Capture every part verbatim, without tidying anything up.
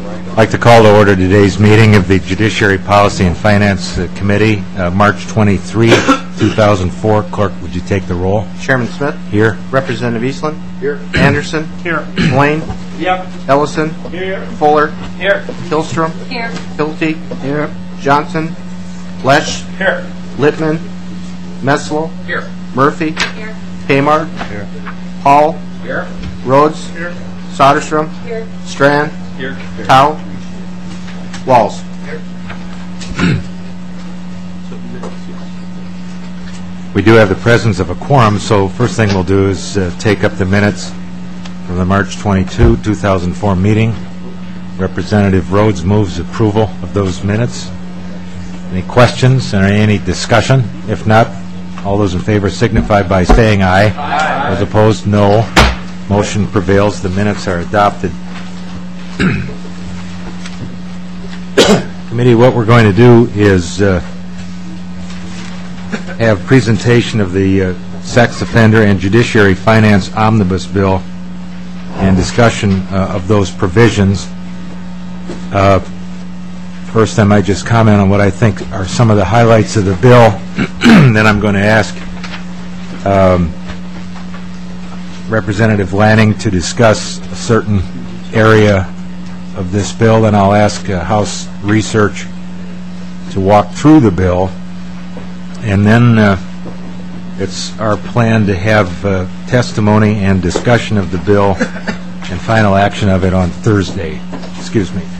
I'd like to call to order today's meeting of the Judiciary Policy and Finance uh, Committee, uh, March twenty-third, two thousand four. Clerk, would you take the roll? Chairman Smith. Here. Representative Eastland. Here. Anderson. Here. Blaine. Yep. Ellison. Here. Fuller. Here. Hillstrom. Here. Hilty. Here. Johnson. Lesh. Here. Littman. Metzl. Here. Murphy. Here. Kmart. Here. Hall. Here. Rhodes. Here. Soderstrom. Here. Strand. Here. Tao. Walls. We do have the presence of a quorum, so first thing we'll do is uh, take up the minutes from the March twenty-second, two thousand four meeting. Representative Rhodes moves approval of those minutes. Any questions or any discussion? If not, all those in favor signify by saying aye. Aye. Those opposed, no. Motion prevails. The minutes are adopted. Committee, what we're going to do is uh, have presentation of the uh, Sex Offender and Judiciary Finance Omnibus Bill and discussion uh, of those provisions. Uh, first, I might just comment on what I think are some of the highlights of the bill. Then I'm going to ask um, Representative Lanning to discuss a certain area of this bill. Then I'll ask uh, House Research to walk through the bill. And then uh, it's our plan to have uh, testimony and discussion of the bill and final action of it on Thursday. Excuse me.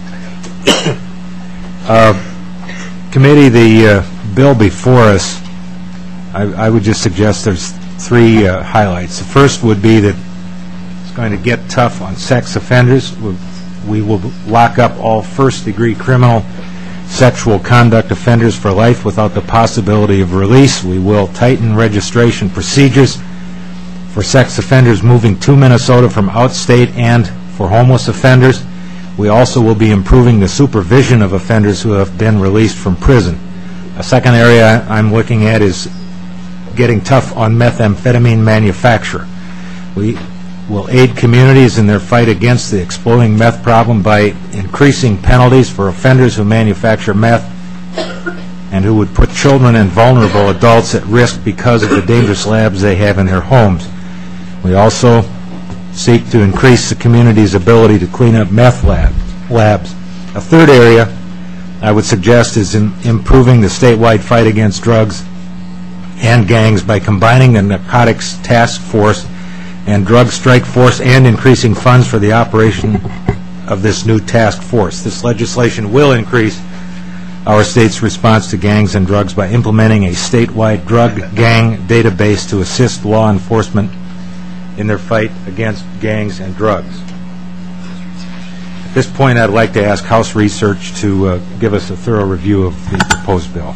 uh, committee, the uh, bill before us, I, I would just suggest there's three uh, highlights. The first would be that it's going to get tough on sex offenders. We will lock up all first-degree criminal sexual conduct offenders for life without the possibility of release. We will tighten registration procedures for sex offenders moving to Minnesota from outstate and for homeless offenders. We also will be improving the supervision of offenders who have been released from prison. A second area I'm looking at is getting tough on methamphetamine manufacture. We will aid communities in their fight against the exploding meth problem by increasing penalties for offenders who manufacture meth and who would put children and vulnerable adults at risk because of the dangerous labs they have in their homes. We also seek to increase the community's ability to clean up meth lab, labs. A third area I would suggest is in improving the statewide fight against drugs and gangs by combining the Narcotics Task Force and Drug Strike Force and increasing funds for the operation of this new task force. This legislation will increase our state's response to gangs and drugs by implementing a statewide drug gang database to assist law enforcement in their fight against gangs and drugs. At this point, I'd like to ask House Research to uh, give us a thorough review of the proposed bill.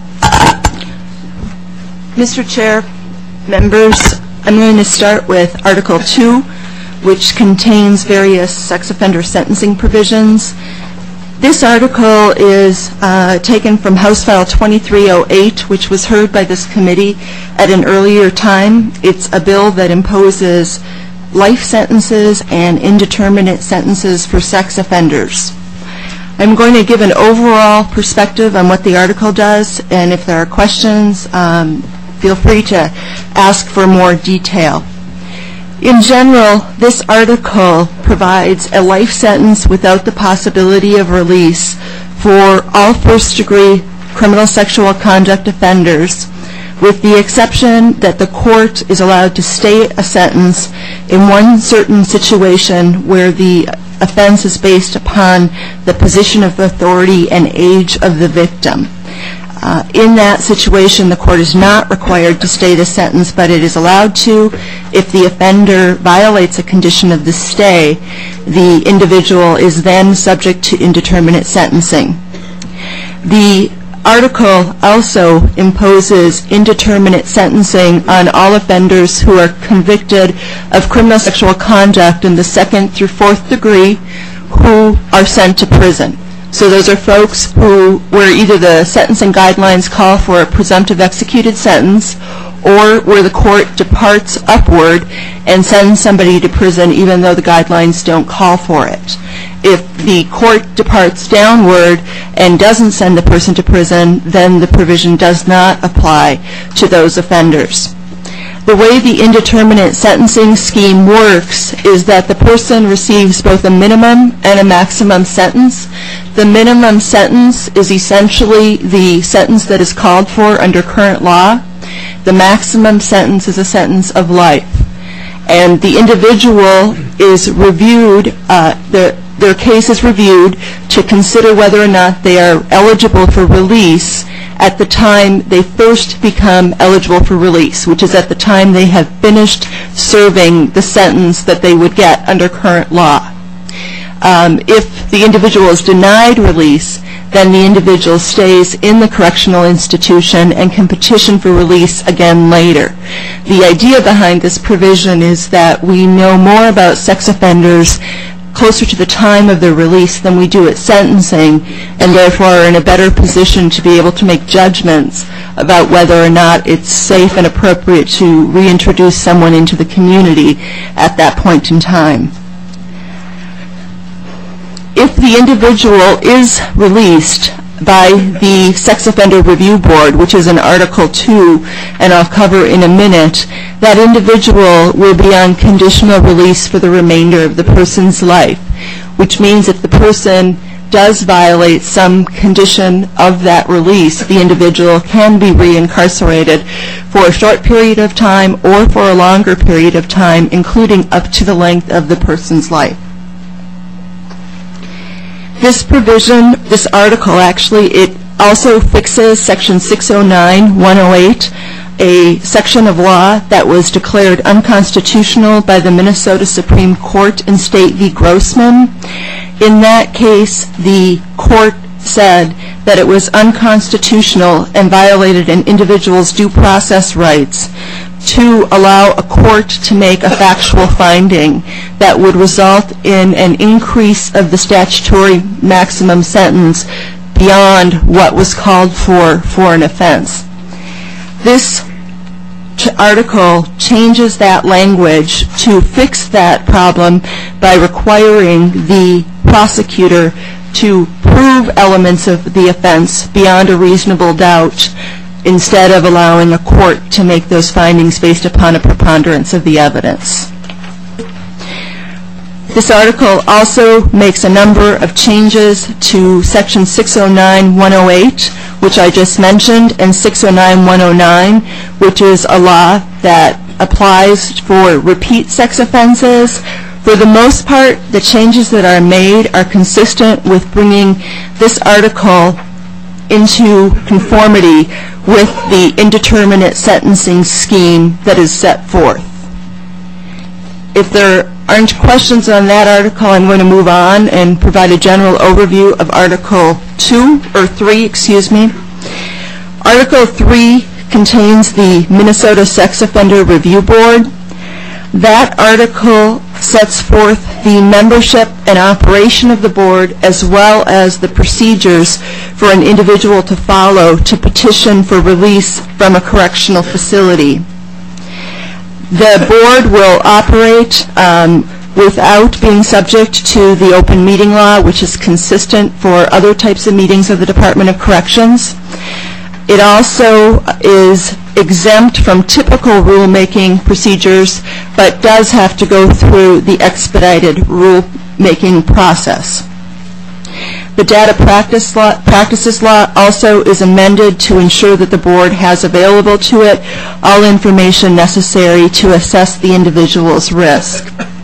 Mister Chair, members, I'm going to start with Article two, which contains various sex offender sentencing provisions. This article is uh, taken from House File twenty-three oh eight, which was heard by this committee at an earlier time. It's a bill that imposes life sentences and indeterminate sentences for sex offenders. I'm going to give an overall perspective on what the article does, and if there are questions, um, feel free to ask for more detail. In general, this article provides a life sentence without the possibility of release for all first-degree criminal sexual conduct offenders, with the exception that the court is allowed to stay a sentence in one certain situation where the offense is based upon the position of authority and age of the victim. Uh, in that situation, the court is not required to stay the sentence, but it is allowed to. If the offender violates a condition of the stay, the individual is then subject to indeterminate sentencing. The article also imposes indeterminate sentencing on all offenders who are convicted of criminal sexual conduct in the second through fourth degree who are sent to prison. So those are folks who, where either the sentencing guidelines call for a presumptive executed sentence or where the court departs upward and sends somebody to prison even though the guidelines don't call for it. If the court departs downward and doesn't send the person to prison, then the provision does not apply to those offenders. The way the indeterminate sentencing scheme works is that the person receives both a minimum and a maximum sentence. The minimum sentence is essentially the sentence that is called for under current law. The maximum sentence is a sentence of life. And the individual is reviewed, uh, the, their case is reviewed to consider whether or not they are eligible for release at the time they first become eligible for release, which is at the time they have finished serving the sentence that they would get under current law. Um, if the individual is denied release, then the individual stays in the correctional institution and can petition for release again later. The idea behind this provision is that we know more about sex offenders closer to the time of their release than we do at sentencing, and therefore are in a better position to be able to make judgments about whether or not it's safe and appropriate to reintroduce someone into the community at that point in time. If the individual is released by the Sex Offender Review Board, which is in Article two, and I'll cover in a minute, that individual will be on conditional release for the remainder of the person's life, which means if the person does violate some condition of that release, the individual can be reincarcerated for a short period of time or for a longer period of time, including up to the length of the person's life. This provision, this article actually, it also fixes Section six oh nine dash one oh eight, a section of law that was declared unconstitutional by the Minnesota Supreme Court in State v. Grossman. In that case, the court said that it was unconstitutional and violated an individual's due process rights to allow a court to make a factual finding that would result in an increase of the statutory maximum sentence beyond what was called for for an offense. This ch- article changes that language to fix that problem by requiring the prosecutor to prove elements of the offense beyond a reasonable doubt, instead of allowing a court to make those findings based upon a preponderance of the evidence. This article also makes a number of changes to Section six oh nine dash one oh eight, which I just mentioned, and six oh nine dash one oh nine, which is a law that applies for repeat sex offenses. For the most part, the changes that are made are consistent with bringing this article into conformity with the indeterminate sentencing scheme that is set forth. If there aren't questions on that article, I'm going to move on and provide a general overview of Article two, or three, excuse me. Article three contains the Minnesota Sex Offender Review Board. That article sets forth the membership and operation of the board, as well as the procedures for an individual to follow to petition for release from a correctional facility. The board will operate um, without being subject to the open meeting law, which is consistent for other types of meetings of the Department of Corrections. It also is exempt from typical rulemaking procedures, but does have to go through the expedited rulemaking process. The Data Practice Law, Practices Law also is amended to ensure that the board has available to it all information necessary to assess the individual's risk.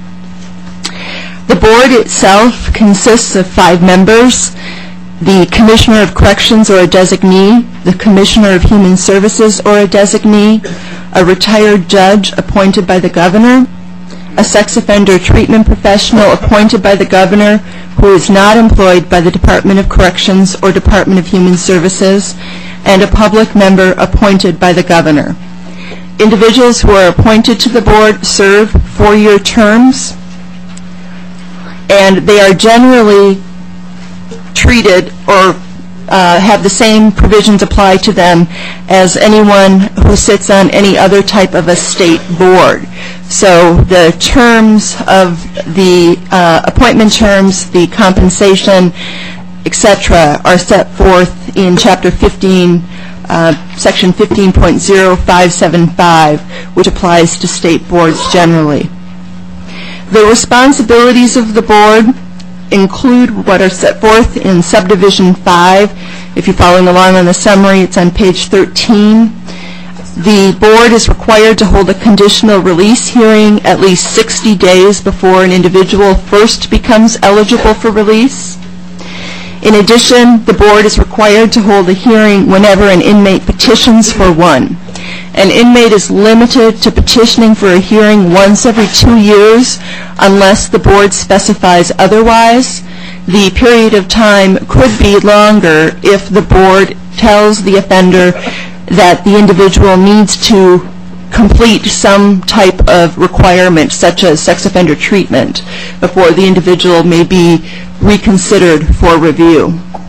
The board itself consists of five members: the Commissioner of Corrections or a designee, the Commissioner of Human Services or a designee, a retired judge appointed by the governor, a sex offender treatment professional appointed by the governor who is not employed by the Department of Corrections or Department of Human Services, and a public member appointed by the governor. Individuals who are appointed to the board serve four-year terms, and they are generally treated or uh, have the same provisions apply to them as anyone who sits on any other type of a state board. So the terms of the uh, appointment terms, the compensation, et cetera, are set forth in Chapter fifteen, uh, Section fifteen point oh five seven five, which applies to state boards generally. The responsibilities of the board include what are set forth in Subdivision five. If you're following along on the summary, it's on page thirteen. The board is required to hold a conditional release hearing at least sixty days before an individual first becomes eligible for release. In addition, the board is required to hold a hearing whenever an inmate petitions for one. An inmate is limited to petitioning for a hearing once every two years unless the board specifies otherwise. The period of time could be longer if the board tells the offender that the individual needs to complete some type of requirement, such as sex offender treatment, before the individual may be reconsidered for review.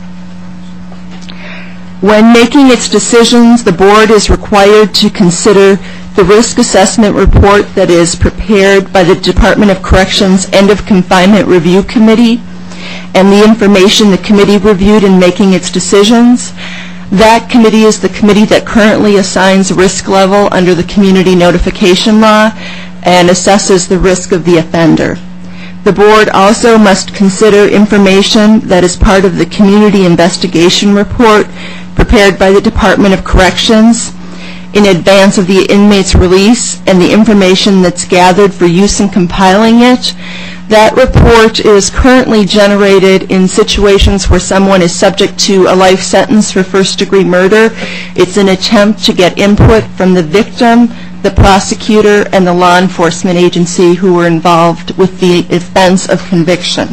When making its decisions, the board is required to consider the risk assessment report that is prepared by the Department of Corrections End of Confinement Review Committee and the information the committee reviewed in making its decisions. That committee is the committee that currently assigns risk level under the community notification law and assesses the risk of the offender. The board also must consider information that is part of the community investigation report prepared by the Department of Corrections in advance of the inmate's release and the information that's gathered for use in compiling it. That report is currently generated in situations where someone is subject to a life sentence for first-degree murder. It's an attempt to get input from the victim, the prosecutor, and the law enforcement agency who were involved with the offense of conviction.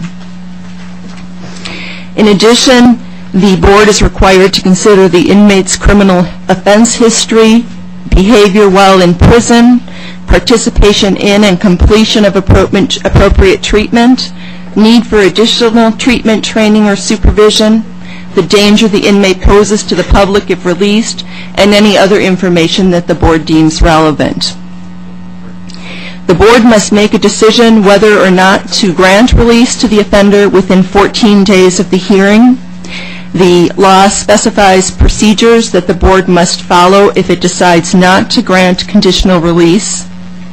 In addition, the board is required to consider the inmate's criminal offense history, behavior while in prison, participation in and completion of appropriate, appropriate treatment, need for additional treatment, training, or supervision, the danger the inmate poses to the public if released, and any other information that the board deems relevant. The board must make a decision whether or not to grant release to the offender within fourteen days of the hearing. The law specifies procedures that the board must follow if it decides not to grant conditional release.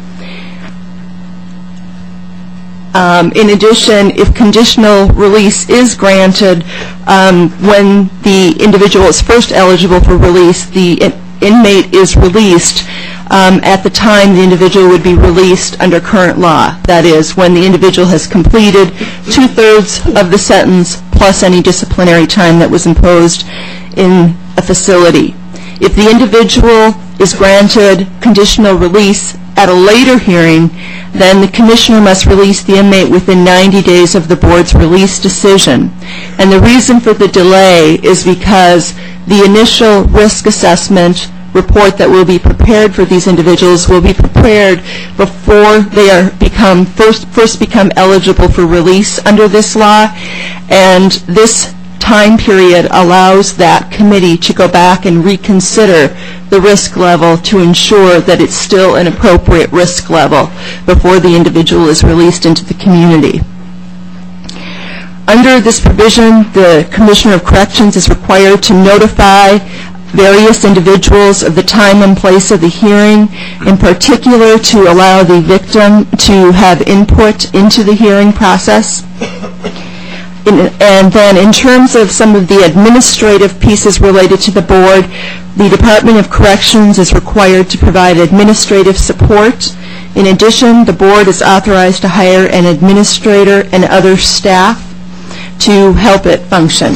Um, in addition, if conditional release is granted, um, when the individual is first eligible for release, the in inmate is released um, at the time the individual would be released under current law. That is, when the individual has completed two-thirds of the sentence plus any disciplinary time that was imposed in a facility. If the individual is granted conditional release at a later hearing, then the commissioner must release the inmate within ninety days of the board's release decision. And the reason for the delay is because the initial risk assessment report that will be prepared for these individuals will be prepared before they are become first first become eligible for release under this law, and this time period allows that committee to go back and reconsider the risk level to ensure that it's still an appropriate risk level before the individual is released into the community. Under this provision, the Commissioner of Corrections is required to notify various individuals of the time and place of the hearing, in particular to allow the victim to have input into the hearing process. In, and then in terms of some of the administrative pieces related to the board, the Department of Corrections is required to provide administrative support. In addition, the board is authorized to hire an administrator and other staff to help it function.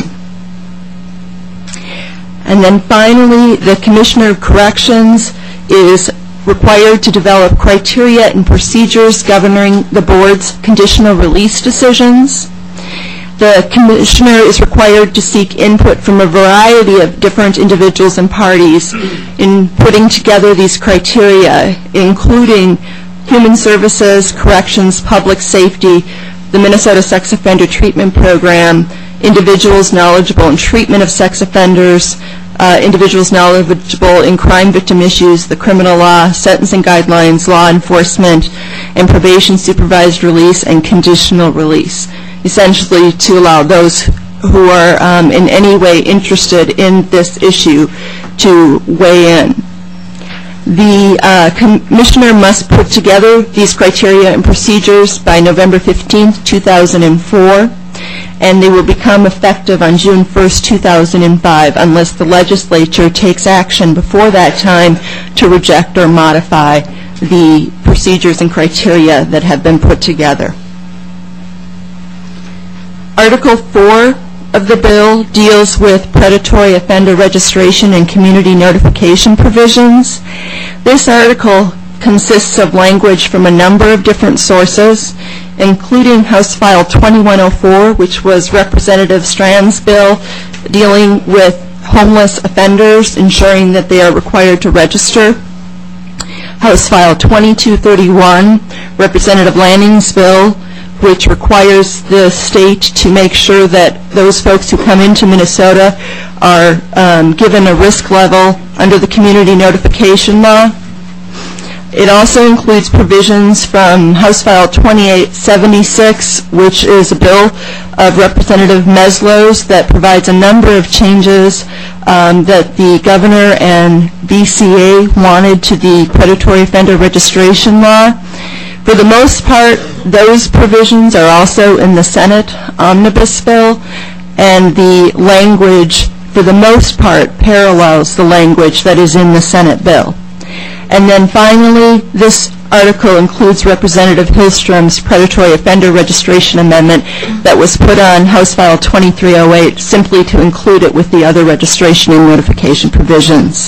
And then finally, the Commissioner of Corrections is required to develop criteria and procedures governing the board's conditional release decisions. The Commissioner is required to seek input from a variety of different individuals and parties in putting together these criteria, including Human Services, Corrections, Public Safety, the Minnesota Sex Offender Treatment Program, individuals knowledgeable in treatment of sex offenders, uh, individuals knowledgeable in crime victim issues, the criminal law, sentencing guidelines, law enforcement, and probation, supervised release, and conditional release, essentially to allow those who are um, in any way interested in this issue to weigh in. The uh, Commissioner must put together these criteria and procedures by November fifteenth, two thousand four, and they will become effective on June first, two thousand five, unless the legislature takes action before that time to reject or modify the procedures and criteria that have been put together. Article four of the bill deals with predatory offender registration and community notification provisions. This article consists of language from a number of different sources, including House File twenty-one oh four, which was Representative Strand's bill dealing with homeless offenders, ensuring that they are required to register. House File twenty-two thirty-one, Representative Lanning's bill, which requires the state to make sure that those folks who come into Minnesota are um, given a risk level under the community notification law. It also includes provisions from House File twenty-eight seventy-six, which is a bill of Representative Meslow's that provides a number of changes um, that the governor and B C A wanted to the predatory offender registration law. For the most part, those provisions are also in the Senate omnibus bill, and the language, for the most part, parallels the language that is in the Senate bill. And then finally, this article includes Representative Hillstrom's predatory offender registration amendment that was put on House File twenty-three oh eight simply to include it with the other registration and notification provisions.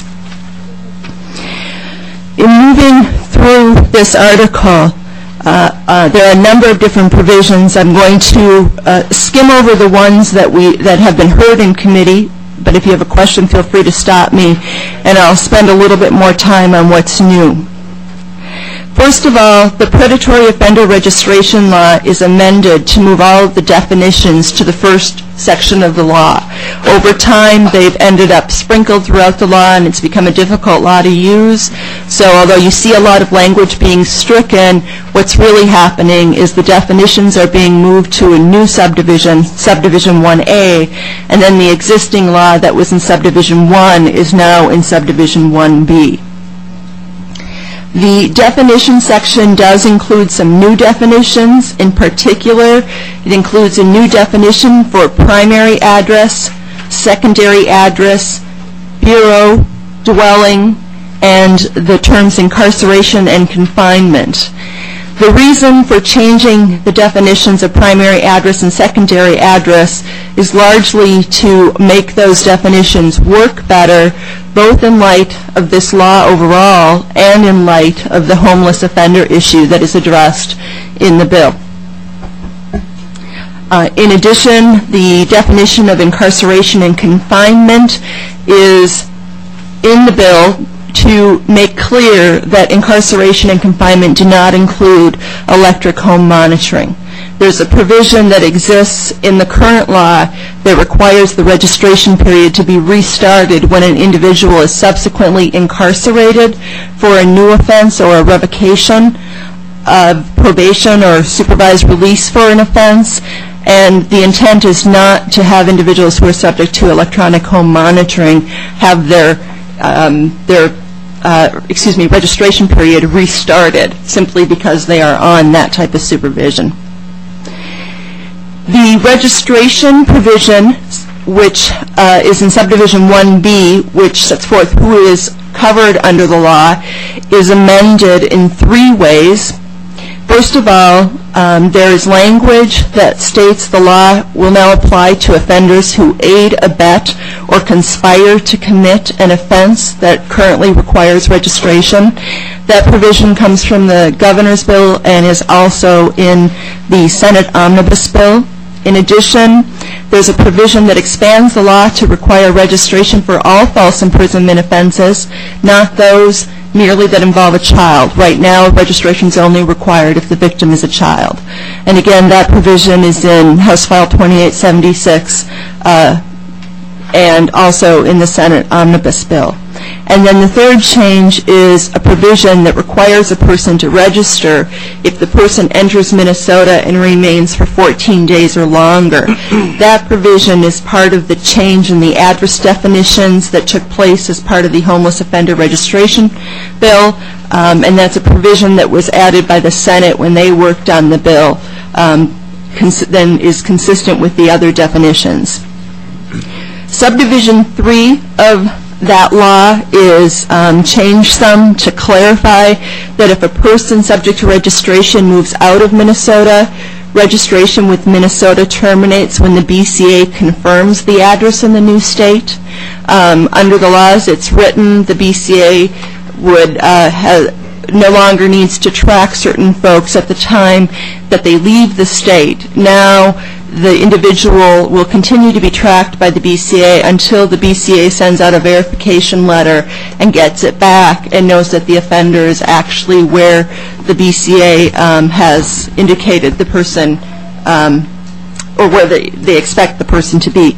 In moving through this article, Uh, uh, there are a number of different provisions. I'm going to uh, skim over the ones that we that have been heard in committee, but if you have a question, feel free to stop me, and I'll spend a little bit more time on what's new. First of all, the predatory offender registration law is amended to move all of the definitions to the first section of the law. Over time, they've ended up sprinkled throughout the law, and it's become a difficult law to use. So although you see a lot of language being stricken, what's really happening is the definitions are being moved to a new subdivision, Subdivision one A, and then the existing law that was in Subdivision one is now in Subdivision one B. The definition section does include some new definitions. In particular, it includes a new definition for primary address, secondary address, bureau, dwelling, and the terms incarceration and confinement. The reason for changing the definitions of primary address and secondary address is largely to make those definitions work better, both in light of this law overall and in light of the homeless offender issue that is addressed in the bill. Uh, in addition, the definition of incarceration and confinement is in the bill to make clear that incarceration and confinement do not include electric home monitoring. There's a provision that exists in the current law that requires the registration period to be restarted when an individual is subsequently incarcerated for a new offense or a revocation of probation or supervised release for an offense. And the intent is not to have individuals who are subject to electronic home monitoring have their um, their uh, excuse me registration period restarted simply because they are on that type of supervision. The registration provision, which uh, is in Subdivision one B, which sets forth who is covered under the law, is amended in three ways. First of all, um, there is language that states the law will now apply to offenders who aid, abet, or conspire to commit an offense that currently requires registration. That provision comes from the governor's bill and is also in the Senate omnibus bill. In addition, there's a provision that expands the law to require registration for all false imprisonment offenses, not those merely that involve a child. Right now, registration is only required if the victim is a child. And again, that provision is in House File twenty-eight seventy-six uh, and also in the Senate Omnibus Bill. And then the third change is a provision that requires a person to register if the person enters Minnesota and remains for fourteen days or longer. That provision is part of the change in the address definitions that took place as part of the Homeless Offender Registration Bill, um, and that's a provision that was added by the Senate when they worked on the bill, um, cons- then is consistent with the other definitions. Subdivision three of that law is um, changed some to clarify that if a person subject to registration moves out of Minnesota, registration with Minnesota terminates when the B C A confirms the address in the new state. Um, under the laws it's written, the B C A would uh, have no longer needs to track certain folks at the time that they leave the state. Now the individual will continue to be tracked by the B C A until the B C A sends out a verification letter and gets it back and knows that the offender is actually where the B C A um, has indicated the person um, or where they, they expect the person to be.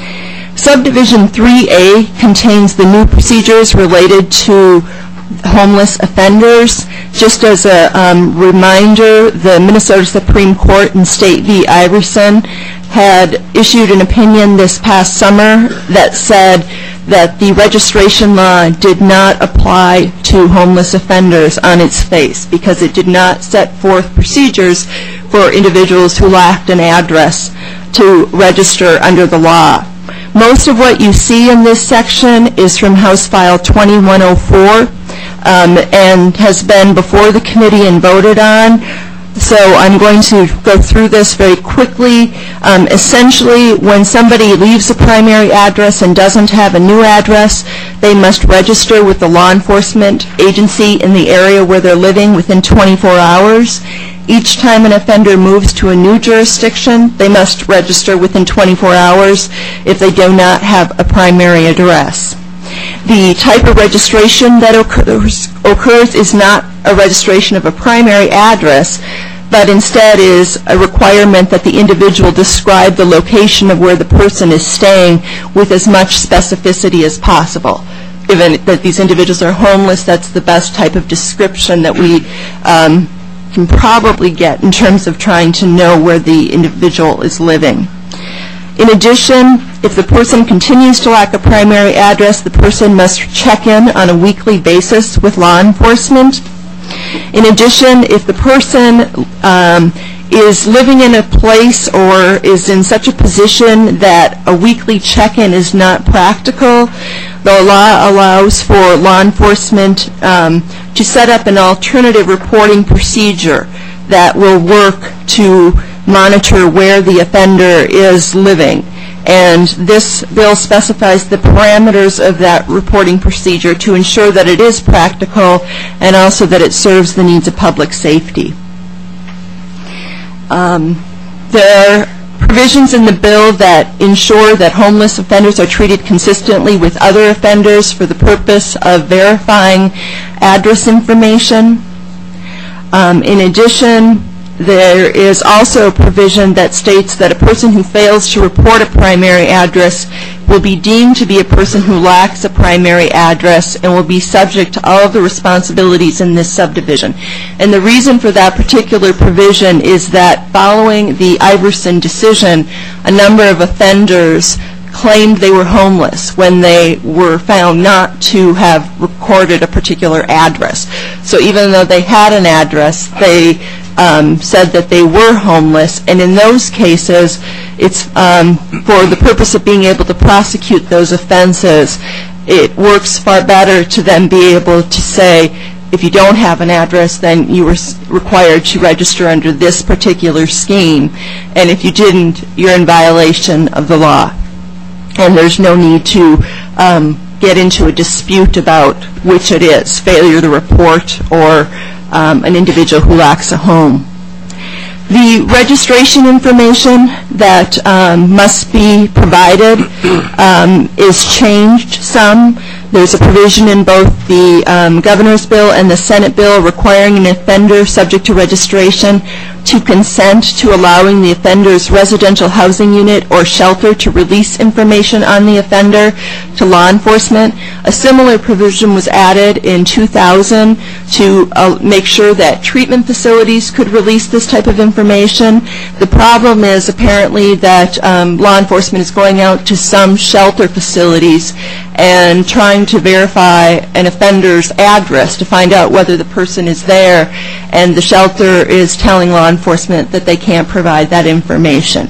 Subdivision three A contains the new procedures related to homeless offenders. Just as a um, reminder, the Minnesota Supreme Court in State v. Iverson had issued an opinion this past summer that said that the registration law did not apply to homeless offenders on its face because it did not set forth procedures for individuals who lacked an address to register under the law. Most of what you see in this section is from House File twenty-one oh four um, and has been before the committee and voted on. So I'm going to go through this very quickly. Um, essentially, when somebody leaves a primary address and doesn't have a new address, they must register with the law enforcement agency in the area where they're living within twenty-four hours. Each time an offender moves to a new jurisdiction, they must register within twenty-four hours if they do not have a primary address. The type of registration that occurs, occurs is not a registration of a primary address, but instead is a requirement that the individual describe the location of where the person is staying with as much specificity as possible. Given that these individuals are homeless, that's the best type of description that we um, can probably get in terms of trying to know where the individual is living. In addition, if the person continues to lack a primary address, the person must check in on a weekly basis with law enforcement. In addition, if the person um, is living in a place or is in such a position that a weekly check-in is not practical, the law allows for law enforcement um, to set up an alternative reporting procedure that will work to monitor where the offender is living. And this bill specifies the parameters of that reporting procedure to ensure that it is practical and also that it serves the needs of public safety. Um, there are provisions in the bill that ensure that homeless offenders are treated consistently with other offenders for the purpose of verifying address information. Um, in addition, there is also a provision that states that a person who fails to report a primary address will be deemed to be a person who lacks a primary address and will be subject to all of the responsibilities in this subdivision. And the reason for that particular provision is that following the Iverson decision, a number of offenders claimed they were homeless when they were found not to have recorded a particular address. So even though they had an address, they um, said that they were homeless, and in those cases, it's um, for the purpose of being able to prosecute those offenses, it works far better to then be able to say, if you don't have an address, then you were required to register under this particular scheme, and if you didn't, you're in violation of the law. And there's no need to um, get into a dispute about which it is, failure to report or um, an individual who lacks a home. The registration information that um, must be provided um, is changed some. There's a provision in both the um, governor's bill and the Senate bill requiring an offender subject to registration to consent to allowing the offender's residential housing unit or shelter to release information on the offender to law enforcement. A similar provision was added in two thousand to uh, make sure that treatment facilities could release this type of information. The problem is apparently that um, law enforcement is going out to some shelter facilities and trying to verify an offender's address to find out whether the person is there, and the shelter is telling law enforcement that they can't provide that information.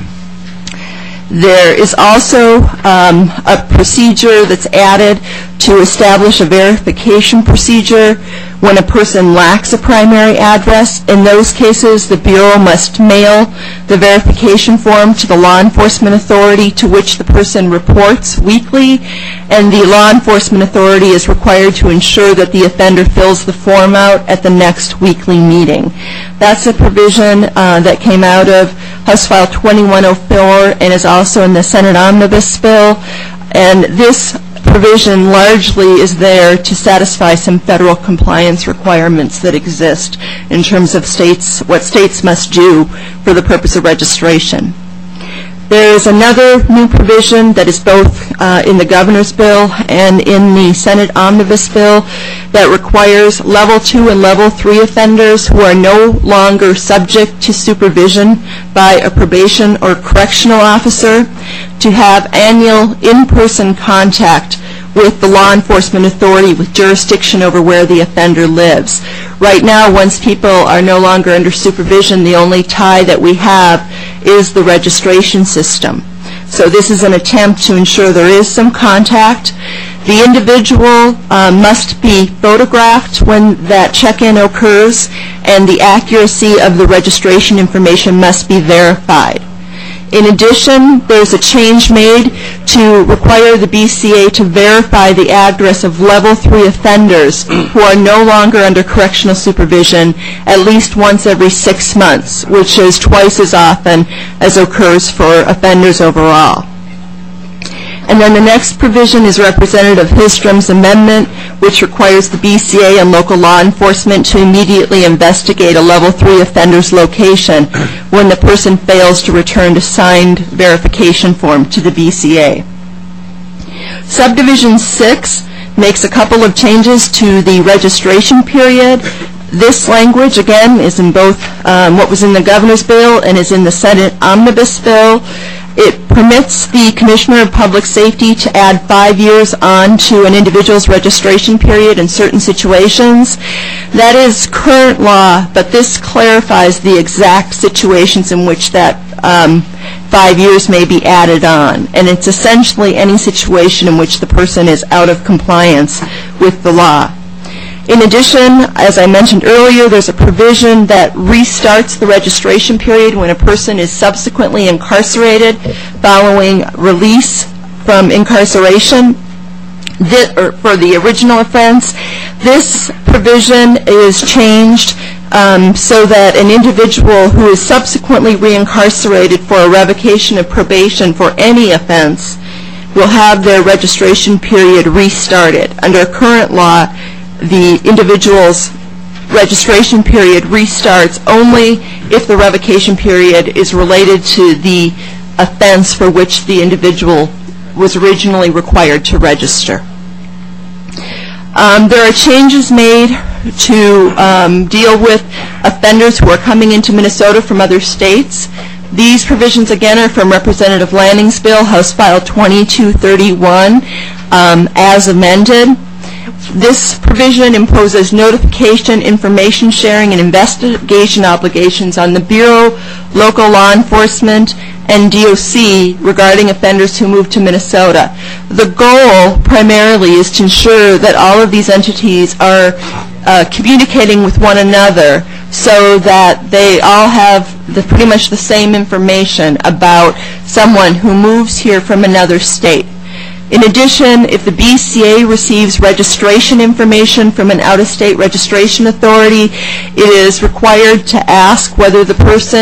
There is also um, a procedure that's added to establish a verification procedure when a person lacks a primary address. In those cases, the Bureau must mail the verification form to the law enforcement authority to which the person reports weekly, and the law enforcement authority is required to ensure that the offender fills the form out at the next weekly meeting. That's a provision uh, that came out of House File twenty-one oh four and is also in the Senate Omnibus bill, and this provision largely is there to satisfy some federal compliance requirements that exist in terms of states, what states must do for the purpose of registration. There is another new provision that is both uh, in the governor's bill and in the Senate Omnibus bill that requires level two and level three offenders who are no longer subject to supervision by a probation or correctional officer to have annual in-person contact with the law enforcement authority with jurisdiction over where the offender lives. Right now, once people are no longer under supervision, the only tie that we have is the registration system. So this is an attempt to ensure there is some contact. The individual uh, must be photographed when that check-in occurs, and the accuracy of the registration information must be verified. In addition, there's a change made to require the B C A to verify the address of level three offenders who are no longer under correctional supervision at least once every six months, which is twice as often as occurs for offenders overall. And then the next provision is Representative Hillstrom's amendment, which requires the B C A and local law enforcement to immediately investigate a level three offender's location when the person fails to return a signed verification form to the B C A. Subdivision six makes a couple of changes to the registration period. This language, again, is in both um, what was in the governor's bill and is in the Senate Omnibus bill. It permits the Commissioner of Public Safety to add five years on to an individual's registration period in certain situations. That is current law, but this clarifies the exact situations in which that um, five years may be added on. And it's essentially any situation in which the person is out of compliance with the law. In addition, as I mentioned earlier, there's a provision that restarts the registration period when a person is subsequently incarcerated following release from incarceration this, or for the original offense. This provision is changed um, so that an individual who is subsequently reincarcerated for a revocation of probation for any offense will have their registration period restarted. Under current law, the individual's registration period restarts only if the revocation period is related to the offense for which the individual was originally required to register. Um, there are changes made to um, deal with offenders who are coming into Minnesota from other states. These provisions, again, are from Representative Lanning's bill, House File twenty-two thirty-one, um, as amended. This provision imposes notification, information sharing, and investigation obligations on the Bureau, local law enforcement, and D O C regarding offenders who move to Minnesota. The goal primarily is to ensure that all of these entities are uh, communicating with one another so that they all have the, pretty much the same information about someone who moves here from another state. In addition, if the B C A receives registration information from an out-of-state registration authority, it is required to ask whether the person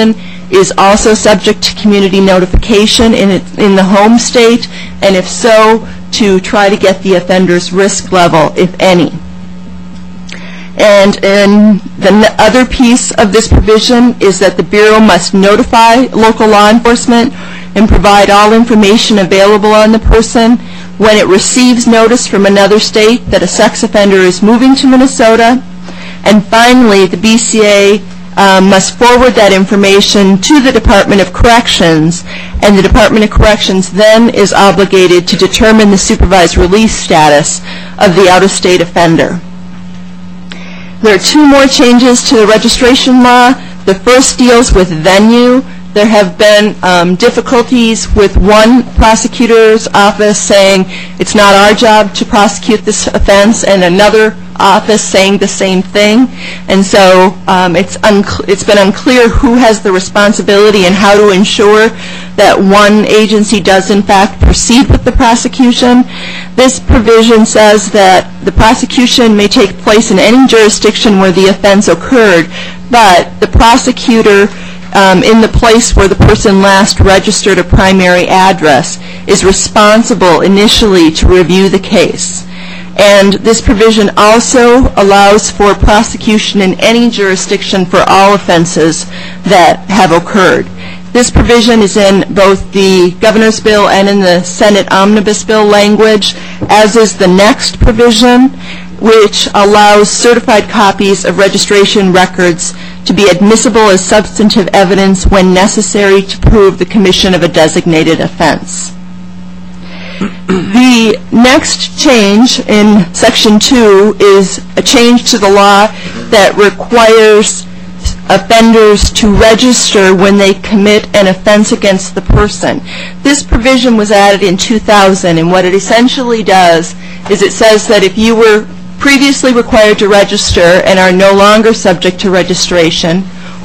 is also subject to community notification in, it, in the home state, and if so, to try to get the offender's risk level, if any. And in the other piece of this provision is that the Bureau must notify local law enforcement and provide all information available on the person when it receives notice from another state that a sex offender is moving to Minnesota. And finally, the B C A um, must forward that information to the Department of Corrections, and the Department of Corrections then is obligated to determine the supervised release status of the out-of-state offender. There are two more changes to the registration law. The first deals with venue. There have been um, difficulties with one prosecutor's office saying it's not our job to prosecute this offense, and another office saying the same thing. And so um, it's, unc- it's been unclear who has the responsibility and how to ensure that one agency does in fact proceed with the prosecution. This provision says that the prosecution may take place in any jurisdiction where the offense occurred, but the prosecutor Um, in the place where the person last registered a primary address is responsible initially to review the case. And this provision also allows for prosecution in any jurisdiction for all offenses that have occurred. This provision is in both the Governor's Bill and in the Senate Omnibus Bill language, as is the next provision, which allows certified copies of registration records to be admissible as substantive evidence when necessary to prove the commission of a designated offense. The next change in Section two is a change to the law that requires offenders to register when they commit an offense against the person. This provision was added in two thousand, and what it essentially does is it says that if you were previously required to register and are no longer subject to registration,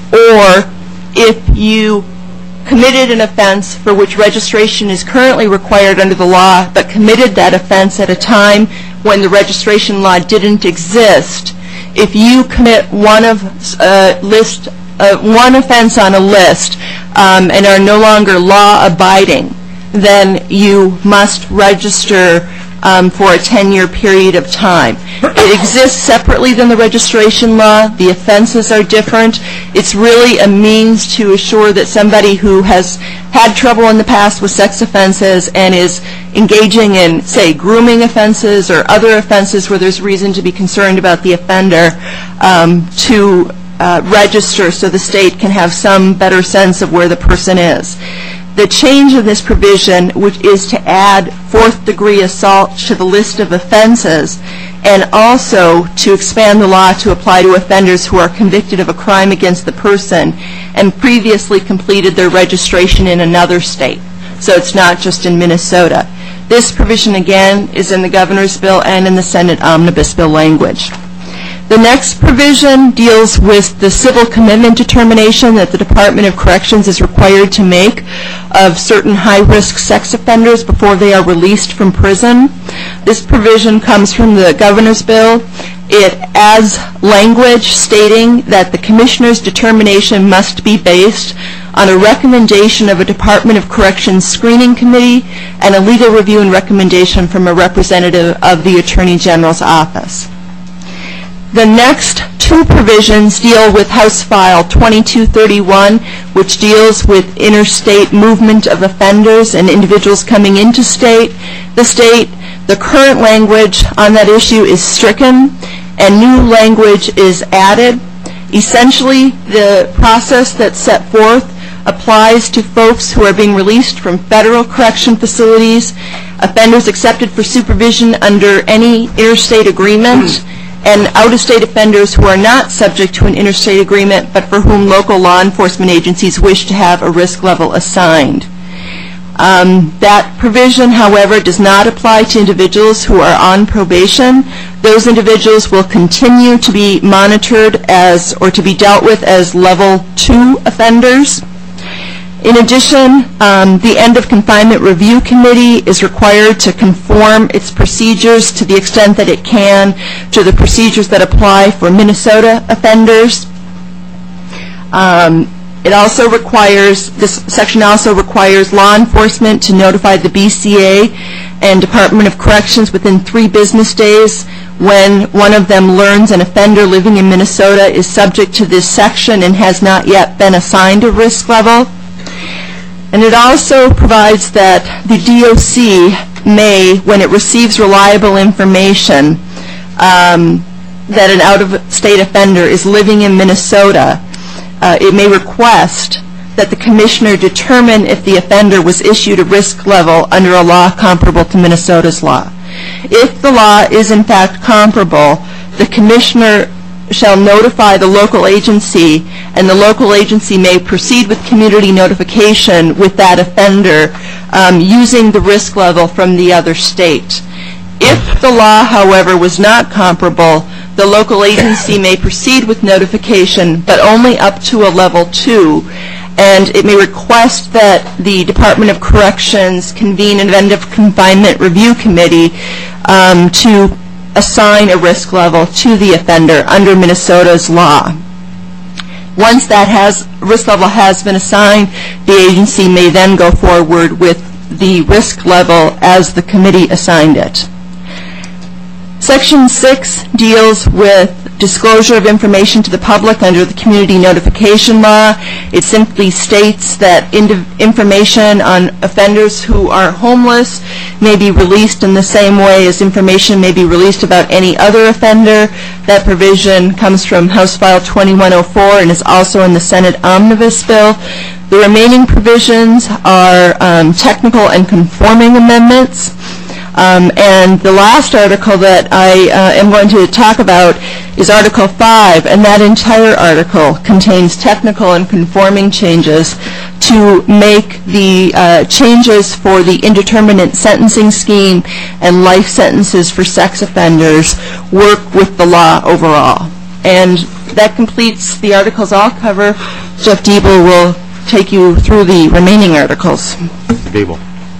or if you committed an offense for which registration is currently required under the law, but committed that offense at a time when the registration law didn't exist, if you commit one of uh, list uh, one offense on a list um, and are no longer law-abiding, then you must register Um, for a ten-year period of time. It exists separately than the registration law. The offenses are different. It's really a means to assure that somebody who has had trouble in the past with sex offenses and is engaging in, say, grooming offenses or other offenses where there's reason to be concerned about the offender, um, to uh, register so the state can have some better sense of where the person is. The change of this provision, which is to add fourth-degree assault to the list of offenses, and also to expand the law to apply to offenders who are convicted of a crime against the person and previously completed their registration in another state. So it's not just in Minnesota. This provision, again, is in the Governor's Bill and in the Senate Omnibus Bill language. The next provision deals with the civil commitment determination that the Department of Corrections is required to make of certain high-risk sex offenders before they are released from prison. This provision comes from the Governor's Bill. It adds language stating that the Commissioner's determination must be based on a recommendation of a Department of Corrections screening committee and a legal review and recommendation from a representative of the Attorney General's office. The next two provisions deal with House File twenty-two thirty-one, which deals with interstate movement of offenders and individuals coming into state, the state. The current language on that issue is stricken, and new language is added. Essentially, the process that's set forth applies to folks who are being released from federal correction facilities, offenders accepted for supervision under any interstate agreement, and out-of-state offenders who are not subject to an interstate agreement but for whom local law enforcement agencies wish to have a risk level assigned. Um, that provision, however, does not apply to individuals who are on probation. Those individuals will continue to be monitored as, or to be dealt with as level two offenders. In addition, um, the End of Confinement Review Committee is required to conform its procedures to the extent that it can to the procedures that apply for Minnesota offenders. Um, It also requires, this section also requires law enforcement to notify the B C A and Department of Corrections within three business days when one of them learns an offender living in Minnesota is subject to this section and has not yet been assigned a risk level. And it also provides that the D O C may, when it receives reliable information um, that an out-of-state offender is living in Minnesota, uh, it may request that the commissioner determine if the offender was issued a risk level under a law comparable to Minnesota's law. If the law is in fact comparable, the commissioner shall notify the local agency, and the local agency may proceed with community notification with that offender um, using the risk level from the other state. If the law, however, was not comparable, the local agency may proceed with notification, but only up to a level two, and it may request that the Department of Corrections convene an end of confinement review committee um, to assign a risk level to the offender under Minnesota's law. Once that has, risk level has been assigned, the agency may then go forward with the risk level as the committee assigned it. Section six deals with disclosure of information to the public under the community notification law. It simply states that information on offenders who are homeless may be released in the same way as information may be released about any other offender. That provision comes from House File twenty-one oh four and is also in the Senate Omnibus Bill. The remaining provisions are um, technical and conforming amendments. Um, and the last article that I uh, am going to talk about is Article five, and that entire article contains technical and conforming changes to make the uh, changes for the indeterminate sentencing scheme and life sentences for sex offenders work with the law overall. And that completes the articles I'll cover. Jeff Diebel will take you through the remaining articles. Diebel.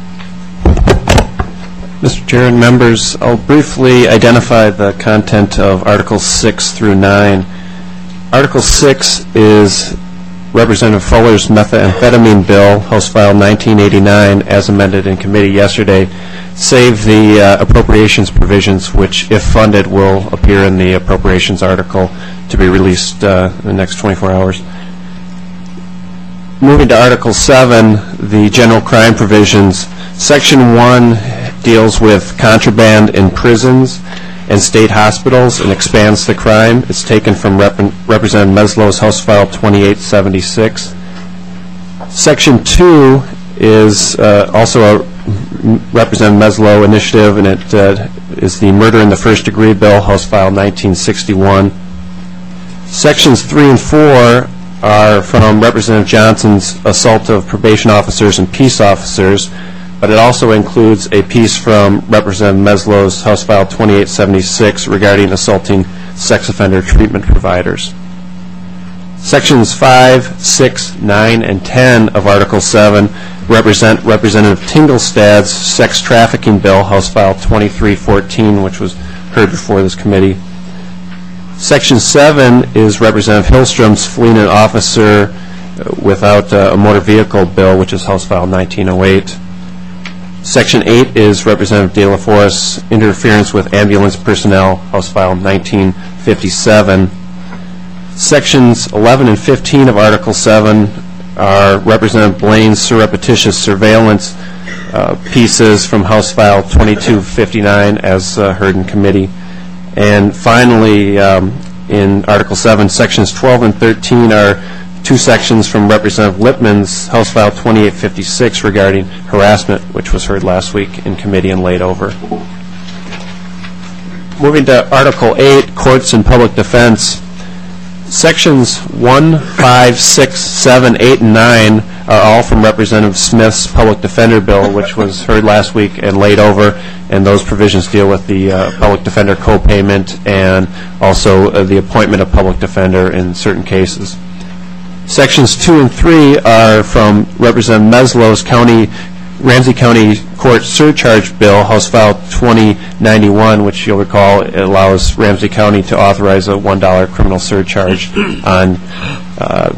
Mister Chair and members, I'll briefly identify the content of Articles six through nine. Article six is Representative Fuller's methamphetamine bill, House File nineteen eighty-nine, as amended in committee yesterday, save the uh, appropriations provisions, which, if funded, will appear in the appropriations article to be released uh, in the next twenty-four hours. Moving to Article seven, the general crime provisions. Section one deals with contraband in prisons and state hospitals and expands the crime. It's taken from Rep Representative Meslow's House File twenty-eight seventy-six. Section two is uh, also a Representative Meslow initiative, and it uh, is the Murder in the First Degree Bill, House File nineteen sixty-one. Sections three and four are from Representative Johnson's Assault of Probation Officers and Peace Officers, but it also includes a piece from Representative Meslow's House File twenty-eight seventy-six regarding assaulting sex offender treatment providers. Sections five, six, nine, and ten of Article seven represent Representative Tingelstad's sex trafficking bill, House File twenty-three fourteen, which was heard before this committee. Section seven is Representative Hillstrom's fleeing an officer without uh, a motor vehicle bill, which is House File nineteen oh eight. Section eight is Representative De La Forest's interference with ambulance personnel, House File nineteen fifty-seven. Sections eleven and fifteen of Article seven are Representative Blaine's surreptitious surveillance uh, pieces from House File twenty-two fifty-nine, as uh, heard in committee. And finally, um, in Article seven, Sections twelve and thirteen are two sections from Representative Lippman's House File twenty-eight fifty-six regarding harassment, which was heard last week in committee and laid over. Moving to Article eight, Courts and Public Defense. Sections one, five, six, seven, eight, and nine are all from Representative Smith's Public Defender Bill, which was heard last week and laid over, and those provisions deal with the uh, public defender co-payment and also uh, the appointment of public defender in certain cases. Sections two and three are from Representative Meslow's County, Ramsey County Court Surcharge Bill, House File twenty ninety-one, which you'll recall allows Ramsey County to authorize a one dollar criminal surcharge on uh,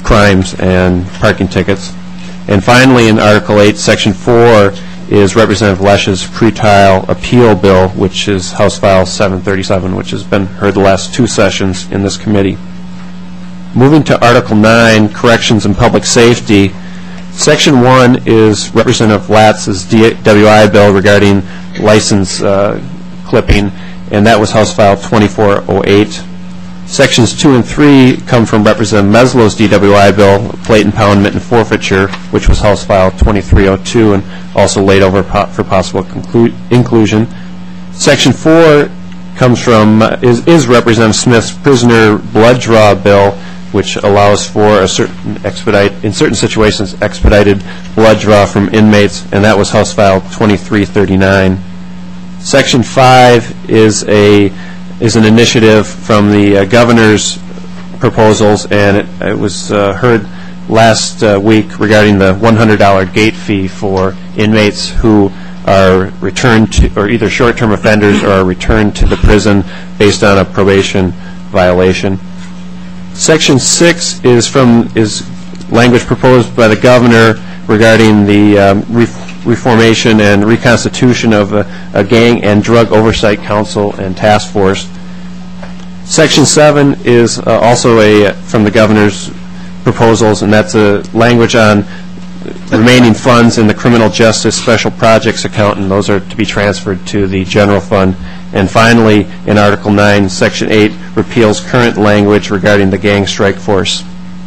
crimes and parking tickets. And finally, in Article eight, Section four, is Representative Lesch's pretrial appeal bill, which is House File seven thirty-seven, which has been heard the last two sessions in this committee. Moving to Article nine, Corrections and Public Safety, Section one is Representative Latz's D W I bill regarding license uh, clipping, and that was House File twenty-four oh eight. Sections two and three come from Representative Meslow's D W I bill, plate impoundment and forfeiture, which was House File twenty-three oh two and also laid over po for possible conclu inclusion. Section four comes from, uh, is, is Representative Smith's prisoner blood draw bill, which allows for a certain expedite, in certain situations, expedited blood draw from inmates, and that was House File twenty-three thirty-nine. Section five is a is an initiative from the uh, governor's proposals, and it, it was uh, heard last uh, week regarding the one hundred dollar gate fee for inmates who are returned to, or either short-term offenders or are returned to the prison based on a probation violation. Section six is from is language proposed by the governor regarding the um, re reformation and reconstitution of a, a gang and drug oversight council and task force. Section seven is uh, also a from the governor's proposals, and that's a language on remaining funds in the criminal justice special projects account, and those are to be transferred to the general fund. And finally, in Article nine, Section eight repeals current language regarding the gang strike force.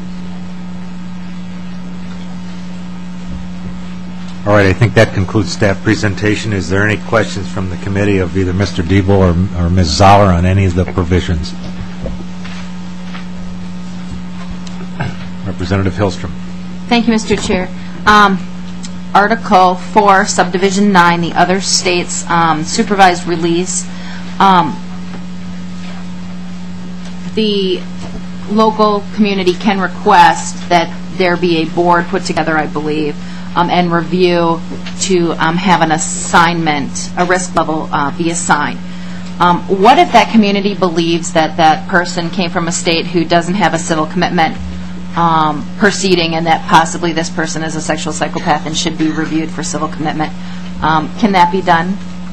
All right, I think that concludes staff presentation. Is there any questions from the committee of either Mister Diebel or, or Miz Zoller on any of the provisions? Representative Hillstrom. Thank you, Mister Chair. Um, Article four, Subdivision nine, the other states um, supervised release. Um, the local community can request that there be a board put together, I believe, um, and review to um, have an assignment, a risk level uh, be assigned. Um, what if that community believes that that person came from a state who doesn't have a civil commitment Um, proceeding, and that possibly this person is a sexual psychopath and should be reviewed for civil commitment? Um, can that be done?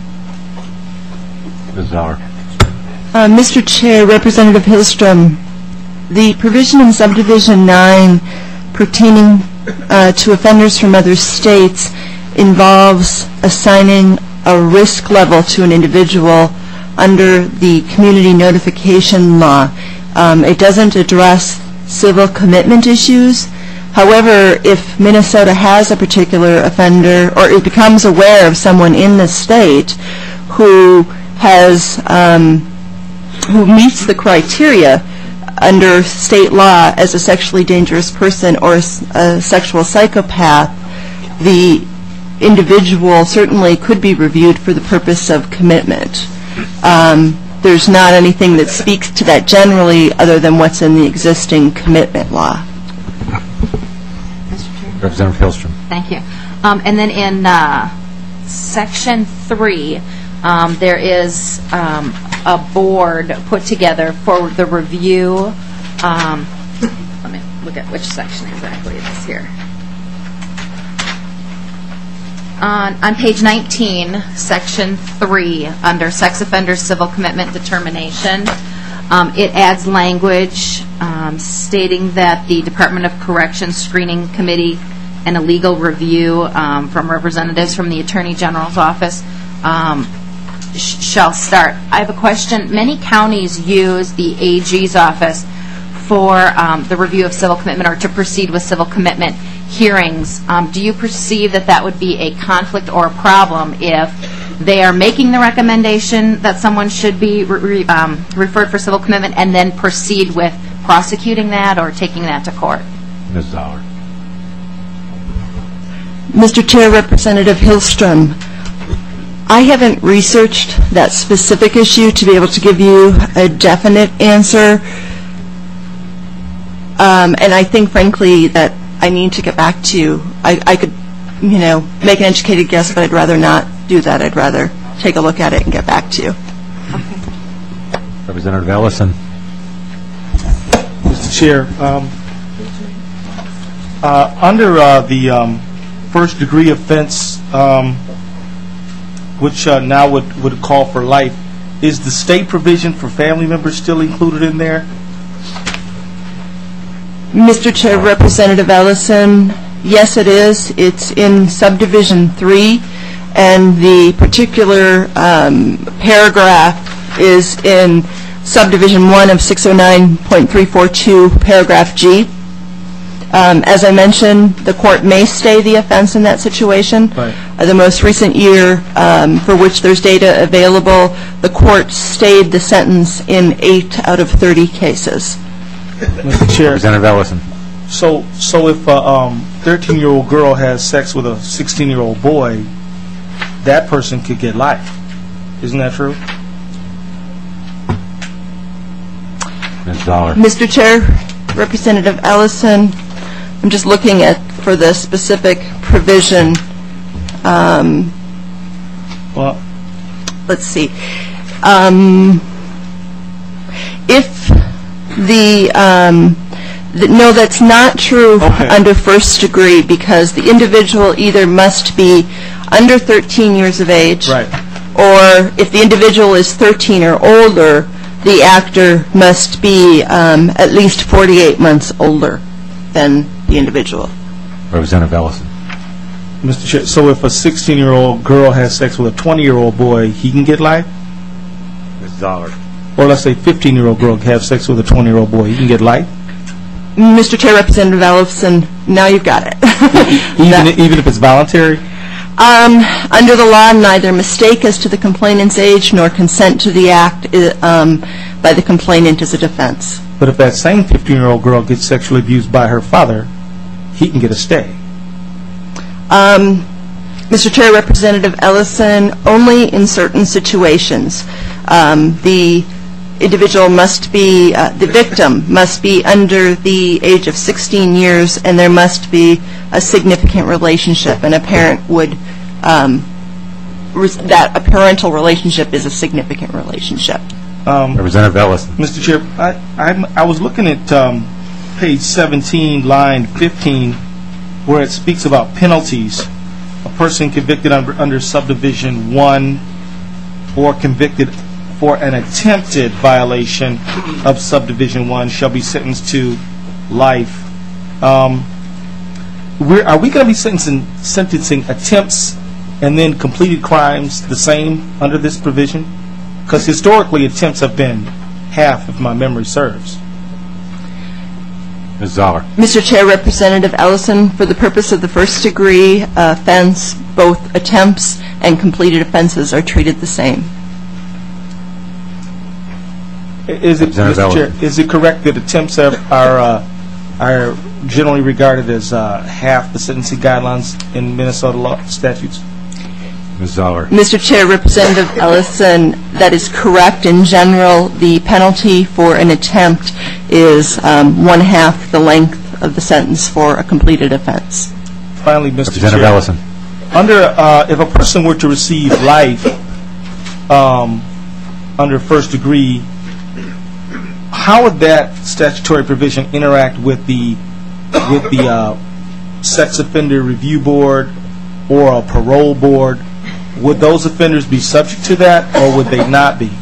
Miz Zoller. Uh, Mister Chair, Representative Hillstrom, the provision in Subdivision nine pertaining uh, to offenders from other states involves assigning a risk level to an individual under the community notification law. Um, it doesn't address civil commitment issues. However, if Minnesota has a particular offender, or it becomes aware of someone in the state who has um, who meets the criteria under state law as a sexually dangerous person or a, a sexual psychopath, the individual certainly could be reviewed for the purpose of commitment. Um, There's not anything that speaks to that generally other than what's in the existing commitment law. Mister Chair? Representative Hillstrom. Thank you. Um, and then in uh, Section three, um, there is um, a board put together for the review. Um, let me look at which section exactly it is here. On, on page nineteen, Section three, under Sex Offenders Civil Commitment Determination, um, it adds language um, stating that the Department of Corrections Screening Committee and a legal review um, from representatives from the Attorney General's office um, sh shall start. I have a question. Many counties use the A G's office for um, the review of civil commitment or to proceed with civil commitment hearings. Um, do you perceive that that would be a conflict or a problem if they are making the recommendation that someone should be re re um, referred for civil commitment and then proceed with prosecuting that or taking that to court? Miz Zoller. Mister Chair, Representative Hillstrom, I haven't researched that specific issue to be able to give you a definite answer. Um, and I think, frankly, that I need to get back to you. I, I could, you know, make an educated guess, but I'd rather not do that. I'd rather take a look at it and get back to you. Okay. Representative Ellison. Mister Chair, um, Uh, Under uh, the um, first-degree offense, um, which uh, now would would call for life, is the state provision for family members still included in there? Mister Chair, Representative Ellison, yes, it is. It's in subdivision three, and the particular um, paragraph is in subdivision one of six oh nine point three four two, paragraph G. Um, As I mentioned, the court may stay the offense in that situation. Right. Uh, The most recent year um, for which there's data available, the court stayed the sentence in eight out of thirty cases. Mister Chair, Representative Ellison. so so if a um, thirteen-year-old girl has sex with a sixteen-year-old boy, that person could get life. Isn't that true? Miz Zoller. Mister Chair, Representative Ellison, I'm just looking at, for the specific provision, um, Well, let's see. Um, If the, um, th- no, that's not true Okay. under first degree, because the individual either must be under thirteen years of age. Right. Or if the individual is thirteen or older, the actor must be um, at least forty-eight months older than the individual. Representative Ellison. Mister Chair, so if a sixteen-year-old girl has sex with a twenty-year-old boy, he can get life? Miz Zoller. Or let's say fifteen-year-old girl can have sex with a twenty-year-old boy, he can get life? Mister Chair, Representative Ellison, now you've got it. Even, That- even if it's voluntary? Um, Under the law, neither mistake as to the complainant's age nor consent to the act i- um, by the complainant is a defense. But if that same fifteen-year-old girl gets sexually abused by her father, he can get a stay. Um, Mister Chair, Representative Ellison, only in certain situations. Um, The individual must be, uh, the victim must be under the age of sixteen years, and there must be a significant relationship, and a parent would, um, res- that a parental relationship is a significant relationship. Um, Representative Ellison. Mister Chair, I, I'm, I was looking at um, page seventeen, line fifteen, where it speaks about penalties. A person convicted under, under subdivision one or convicted for an attempted violation of subdivision one shall be sentenced to life. Um, we're, are we going to be sentencing, sentencing attempts and then completed crimes the same under this provision? Because historically, attempts have been half, if my memory serves. Miz Zoller. Mister Chair, Representative Ellison, for the purpose of the first-degree offense, both attempts and completed offenses are treated the same. Is it, Representative Mister Chair, Ellison. is it correct that attempts are are, uh, are generally regarded as uh, half the sentencing guidelines in Minnesota law statutes? Miz Zoller. Mister Chair, Representative Ellison, that is correct. In general, the penalty for an attempt is um, one-half the length of the sentence for a completed offense. Finally, Mister Representative Chair, Ellison. under uh, if a person were to receive life um, under first degree, how would that statutory provision interact with the with the uh, sex offender review board or a parole board? Would those offenders be subject to that, or would they not be?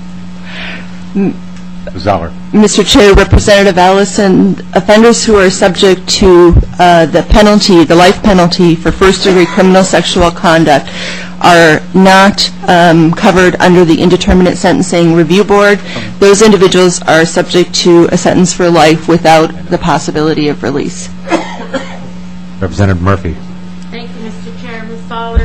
Miz Zoller. Mister Chair, Representative Ellison, offenders who are subject to uh, the penalty, the life penalty for first-degree criminal sexual conduct are not um, covered under the Indeterminate Sentencing Review Board. Those individuals are subject to a sentence for life without the possibility of release. Representative Murphy. Thank you, Mister Chair. Miz Fowler.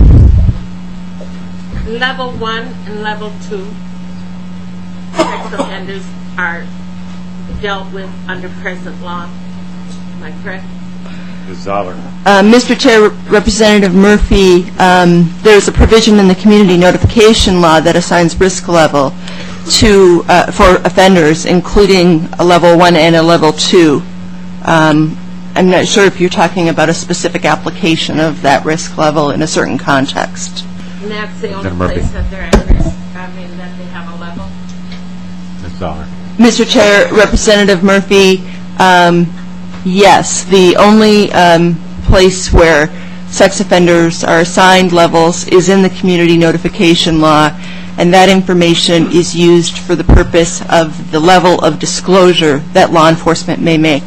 Level one and level two sex offenders are dealt with under present law. Am I correct? Miz Zoller. Uh, Mister Chair, Representative Murphy, um, there's a provision in the community notification law that assigns risk level to uh, for offenders, including a level one and a level two. Um, I'm not sure if you're talking about a specific application of that risk level in a certain context. And that's the only Representative Murphy. place that they're at risk, I mean, that they have a level. Miz Zoller. Mister Chair, Representative Murphy, um, Yes, the only um, place where sex offenders are assigned levels is in the community notification law, and that information is used for the purpose of the level of disclosure that law enforcement may make.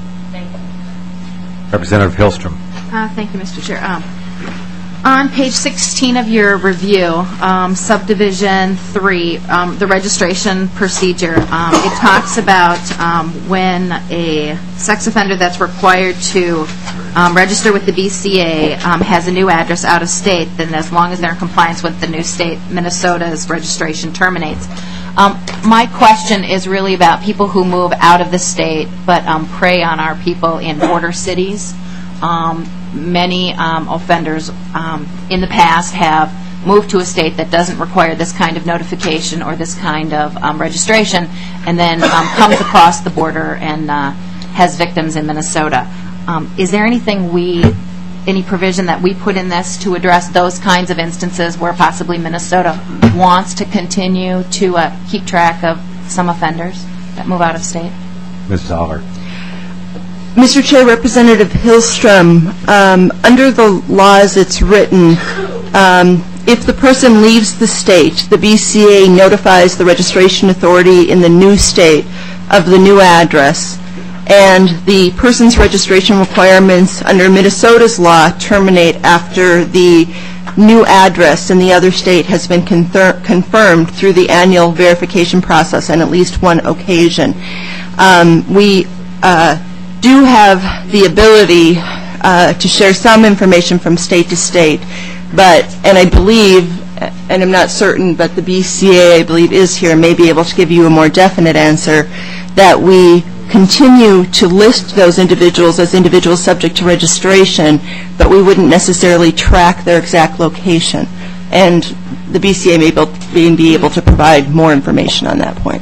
Representative Hillstrom. Uh, Thank you, Mister Chair. Um, On page sixteen of your review, um, subdivision three, um, the registration procedure, um, it talks about um, when a sex offender that's required to um, register with the B C A um, has a new address out of state, then as long as they're in compliance with the new state, Minnesota's registration terminates. Um, my question is really about people who move out of the state but um, prey on our people in border cities. Um, many um, offenders um, in the past have moved to a state that doesn't require this kind of notification or this kind of um, registration, and then um, comes across the border and uh, has victims in Minnesota. Um, is there anything we, any provision that we put in this to address those kinds of instances where possibly Minnesota wants to continue to uh, keep track of some offenders that move out of state? Miz Zoller. Mister Chair, Representative Hillstrom, um, under the law as it's written, um, if the person leaves the state, the B C A notifies the registration authority in the new state of the new address, and the person's registration requirements under Minnesota's law terminate after the new address in the other state has been confir- confirmed through the annual verification process on at least one occasion. Um, we uh, do have the ability uh, to share some information from state to state, but, and I believe, and I'm not certain, but the B C A, I believe, is here, may be able to give you a more definite answer, that we continue to list those individuals as individuals subject to registration, but we wouldn't necessarily track their exact location. And the B C A may be, be able to provide more information on that point.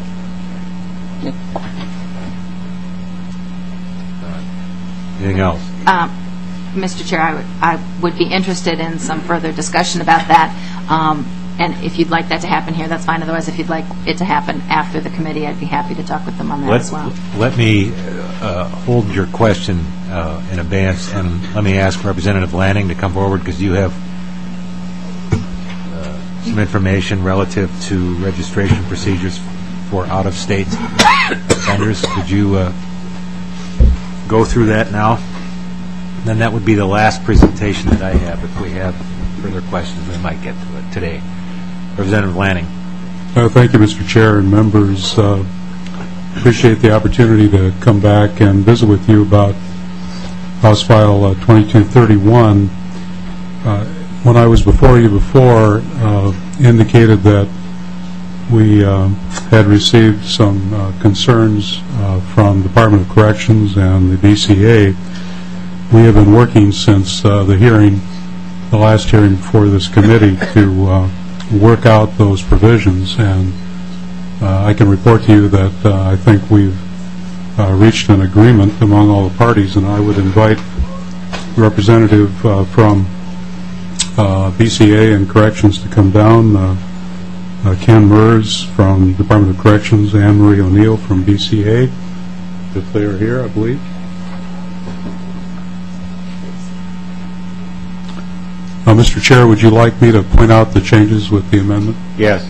Anything else? Um, Mister Chair, I would, I would be interested in some further discussion about that. Um, and if you'd like that to happen here, that's fine. Otherwise, if you'd like it to happen after the committee, I'd be happy to talk with them on that Let, as well. let me uh, hold your question uh, in advance, and let me ask Representative Lanning to come forward, because you have uh, some information relative to registration procedures for out-of-state offenders. Could you uh, go through that now? And then that would be the last presentation that I have. If we have further questions, we might get to it today. Representative Lanning. Uh, thank you, Mister Chair and members. Uh, appreciate the opportunity to come back and visit with you about House File uh, twenty-two thirty-one. Uh, when I was before you before, uh, indicated that we uh, had received some uh, concerns uh, from the Department of Corrections and the B C A. We have been working since uh, the hearing, the last hearing before this committee, to uh, work out those provisions, and uh, I can report to you that uh, I think we've uh, reached an agreement among all the parties, and I would invite a representative uh, from uh, B C A and Corrections to come down, uh, uh, Ken Mers from Department of Corrections, Anne Marie O'Neill from B C A, if they are here, I believe. Uh, Mister Chair, would you like me to point out the changes with the amendment? Yes.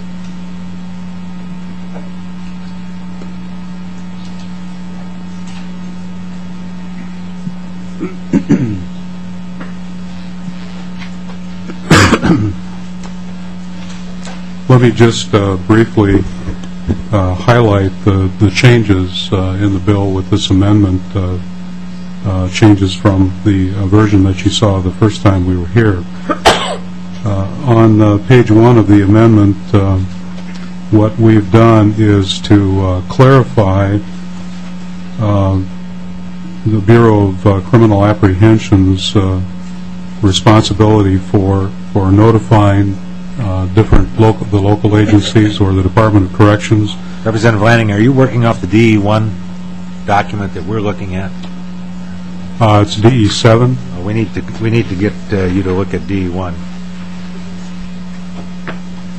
Let me just uh, briefly uh, highlight the, the changes uh, in the bill with this amendment. Uh, Uh, changes from the uh, version that you saw the first time we were here. Uh, on uh, page one of the amendment, uh, what we've done is to uh, clarify uh, the Bureau of uh, Criminal Apprehension's uh, responsibility for for notifying uh, different local the local agencies or the Department of Corrections. Representative Lanning, are you working off the D E one document that we're looking at? Uh, it's D E seven. Uh, we need to we need to get uh, you to look at D E one.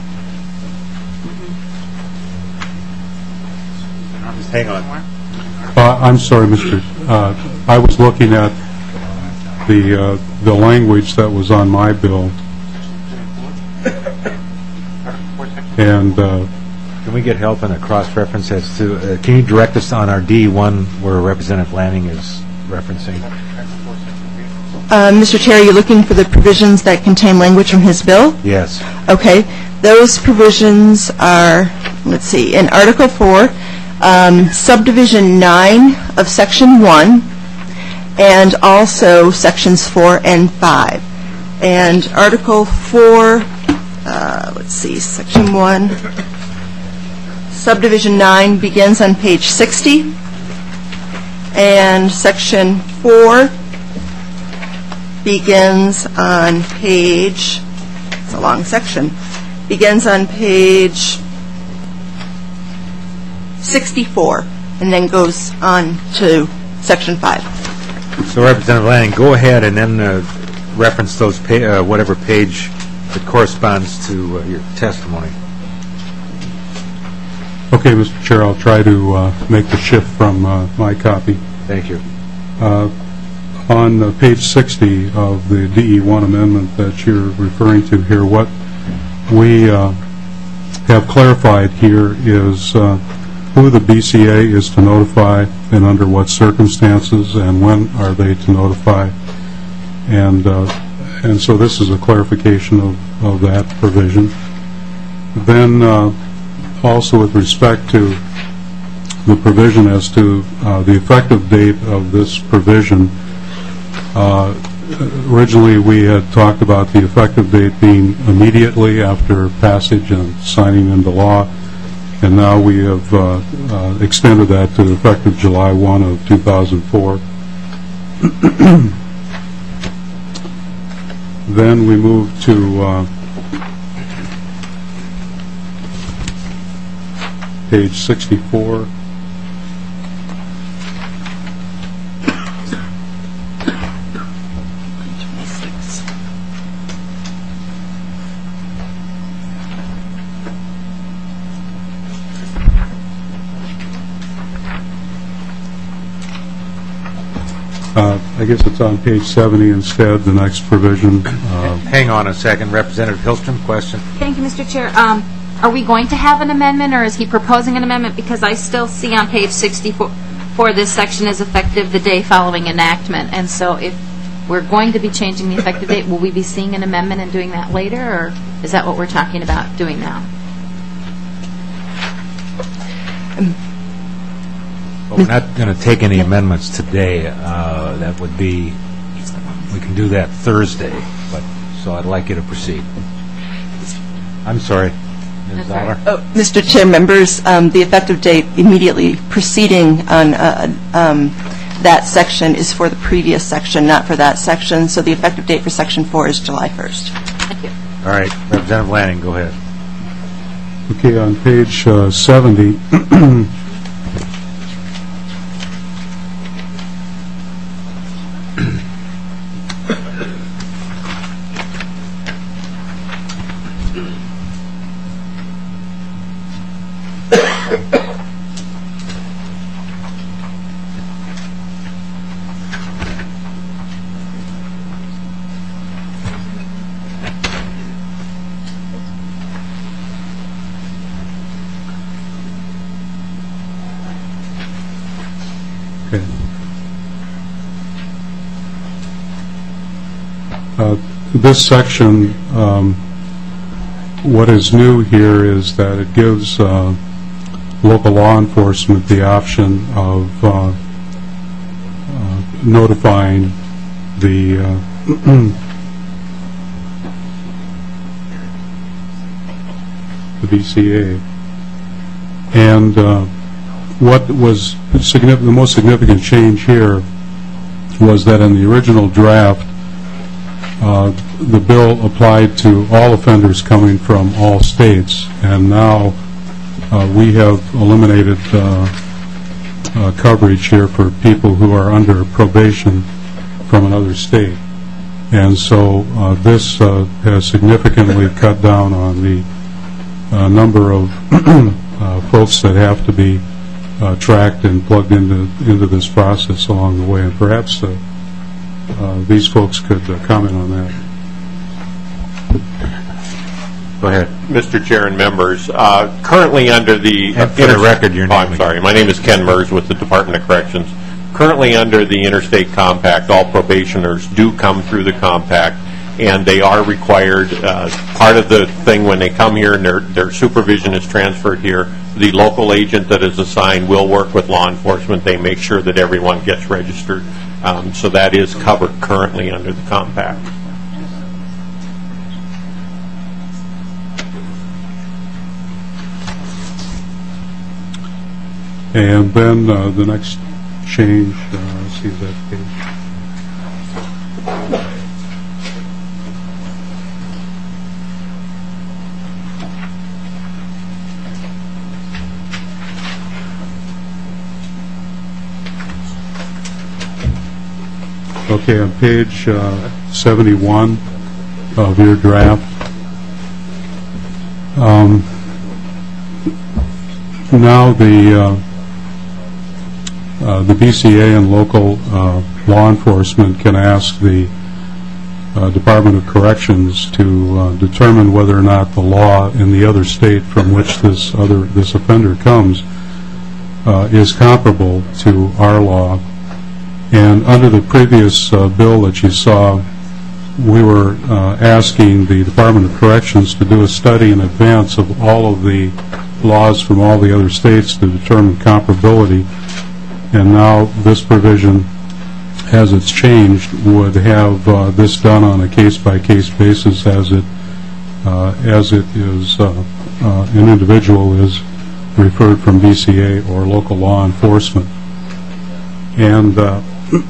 Just hang on. Uh, I'm sorry, Mister Uh, I was looking at the uh, the language that was on my bill, and uh, Can we get help in a cross-reference as to, uh, can you direct us on our D one where Representative Lanning is referencing? Uh, Mister Chair, you're looking for the provisions that contain language from his bill? Yes. Okay. Those provisions are, let's see, in Article four, um, Subdivision nine of Section one, and also Sections four and five. And Article four, uh, let's see, Section one, Subdivision nine begins on page sixty, and Section four begins on page, it's a long section, begins on page sixty-four, and then goes on to Section five. So Representative Lanning, go ahead and then uh, reference those, pa- uh, whatever page that corresponds to uh, your testimony. okay, Mister Chair, I'll try to uh, make the shift from uh, my copy. Thank you. Uh, on uh, page sixty of the D E one amendment that you're referring to here, what we uh, have clarified here is uh, who the B C A is to notify and under what circumstances and when are they to notify. And uh, and so this is a clarification of, of that provision. Then uh, also with respect to the provision as to uh, the effective date of this provision, uh, originally we had talked about the effective date being immediately after passage and signing into law, and now we have uh, uh, extended that to effective July first of two thousand four. Then we move to uh, page sixty-four. Uh, I guess it's on page seventy instead, the next provision. Uh, Hang on a second. Representative Hillstrom, question? Thank you, Mister Chair. Um, Are we going to have an amendment, or is he proposing an amendment? Because I still see on page sixty-four, for this section is effective the day following enactment. And so if we're going to be changing the effective date, will we be seeing an amendment and doing that later, or is that what we're talking about doing now? Well, we're not going to take any amendments today. Uh, That would be, we can do that Thursday, but, so I'd like you to proceed. I'm sorry. Miz That's all right. Zoller? Oh, Mister Chair, members, um, the effective date immediately preceding on uh, um, that section is for the previous section, not for that section. So the effective date for Section four is July first. Thank you. All right. Representative Lanning, go ahead. Okay, on page uh, seventy, okay. Uh, This section, um, what is new here is that it gives uh, local law enforcement the option of uh, uh, notifying the uh, the B C A. And uh, what was significant, the most significant change here was that in the original draft, uh, the bill applied to all offenders coming from all states, and now uh, we have eliminated uh, uh, coverage here for people who are under probation from another state. And so uh, this uh, has significantly cut down on the uh, number of uh, folks that have to be uh, tracked and plugged into into this process along the way. And perhaps uh, uh, these folks could uh, comment on that. Go ahead. Mister Chair and members, uh, currently under the... And for the record, your Oh, name I'm again. sorry. My name is Ken Mers with the Department of Corrections. Currently under the Interstate Compact, all probationers do come through the compact, and they are required, uh, part of the thing when they come here and their, their supervision is transferred here, the local agent that is assigned will work with law enforcement. They make sure that everyone gets registered. Um, so that is covered currently under the compact. And then uh, the next change, uh, let's see that page. Okay, on page uh, seventy-one of your draft, um, now the uh, uh, the B C A and local uh, law enforcement can ask the uh, Department of Corrections to uh, determine whether or not the law in the other state from which this other this offender comes uh, is comparable to our law. And under the previous uh, bill that you saw, we were uh, asking the Department of Corrections to do a study in advance of all of the laws from all the other states to determine comparability. And now this provision, as it's changed, would have uh, this done on a case-by-case basis as it uh, as it is uh, uh, an individual is referred from B C A or local law enforcement. And uh,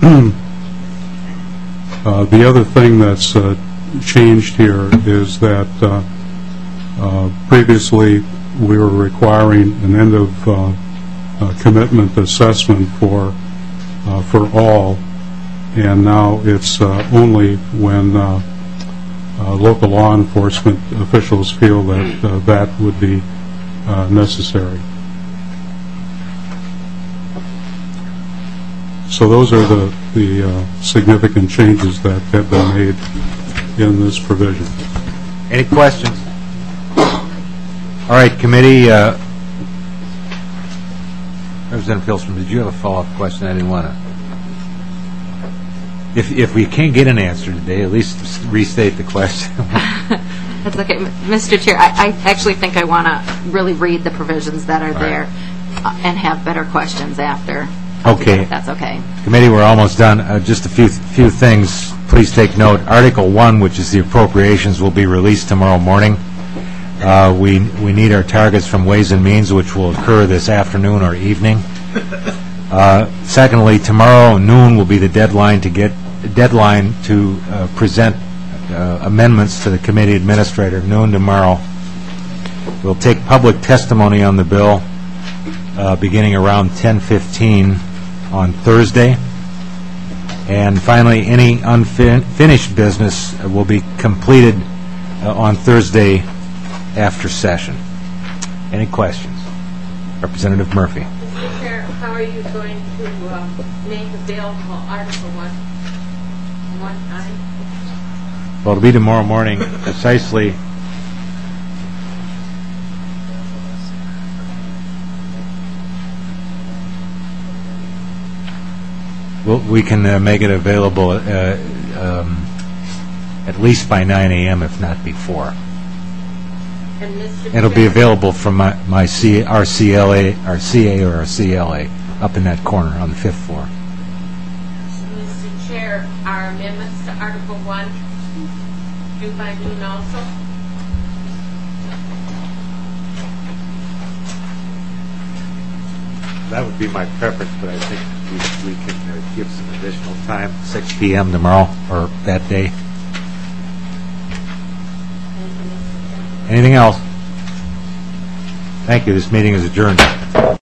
uh, the other thing that's uh, changed here is that uh, uh, previously we were requiring an end of uh, uh, commitment assessment for uh, for all, and now it's uh, only when uh, uh, local law enforcement officials feel that uh, that would be uh, necessary. So those are the, the uh, significant changes that have been made in this provision. Any questions? All right, committee. Uh, Representative Pilstrom, did you have a follow-up question? I didn't want to. If if we can't get an answer today, at least restate the question. That's okay. M- Mister Chair, I, I actually think I want to really read the provisions that are All there right. uh, and have better questions after. Okay. If that's okay. Committee, we're almost done. Uh, just a few few things. Please take note. Article one, which is the appropriations, will be released tomorrow morning. Uh, we we need our targets from Ways and Means, which will occur this afternoon or evening. Uh, secondly, tomorrow noon will be the deadline to get deadline to uh, present uh, amendments to the committee administrator. Noon tomorrow. We'll take public testimony on the bill uh, beginning around ten fifteen on Thursday. And finally, any unfinished business will be completed uh, on Thursday after session. Any questions? Representative Murphy. Mister Chair, how are you going to um, make available Article one one time? Well, it'll be tomorrow morning, precisely. Well, we can uh, make it available uh, um, at least by nine a.m., if not before. And Mister It'll be Chair, available from my, my C, our C L A, our C A or our C L A, up in that corner on the fifth floor. Mister Chair, are amendments to Article one due by noon also? That would be my preference, but I think we, we can uh, give some additional time, six p.m. tomorrow, or that day. Anything else? Thank you. This meeting is adjourned.